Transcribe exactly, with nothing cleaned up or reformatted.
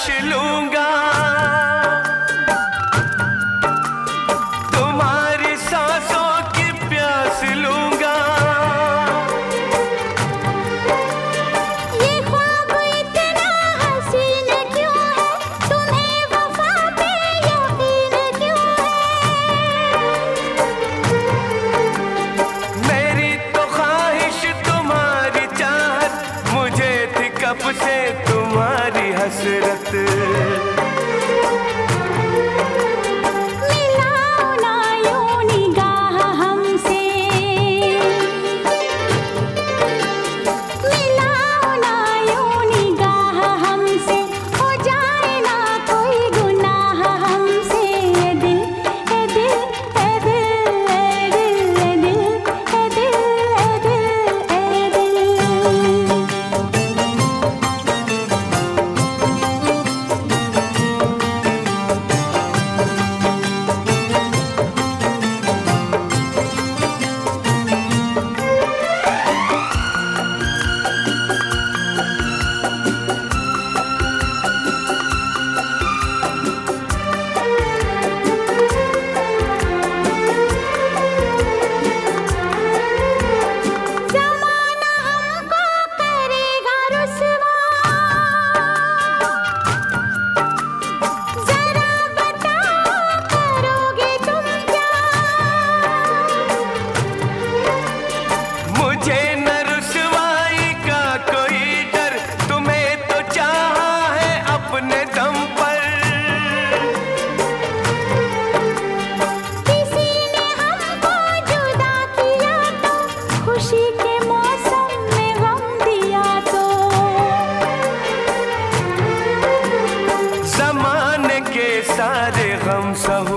लूंगा, तुम्हारी सांसों की प्यास लूंगा। ये ख्वाब इतना हसीन क्यों है, तुम्हें वफा पे यकीन क्यों है? मेरी तो ख्वाहिश तुम्हारी चाहत, मुझे थी कब से तुम्हारी हसरत। मिलाओ ना यूं निगाह हमसे, मिलाओ ना यूं निगाह हमसे, हो जाए ना कोई गुनाह हमसे। ए दिल ए दिल ए दिल ए दिल ए दिल ए दिल ए दिल ए दिल। ज़माना हमको करेगा रुसवा, ज़रा बताओ करोगे तुम क्या? मुझे न रुसवाई का कोई डर, तुम्हें तो चाहा है अपने दम पर। किसी ने हमको जुदा किया तो, खुशी के मौसम में गम दिया तो। ज़माने के सारे गम सहूं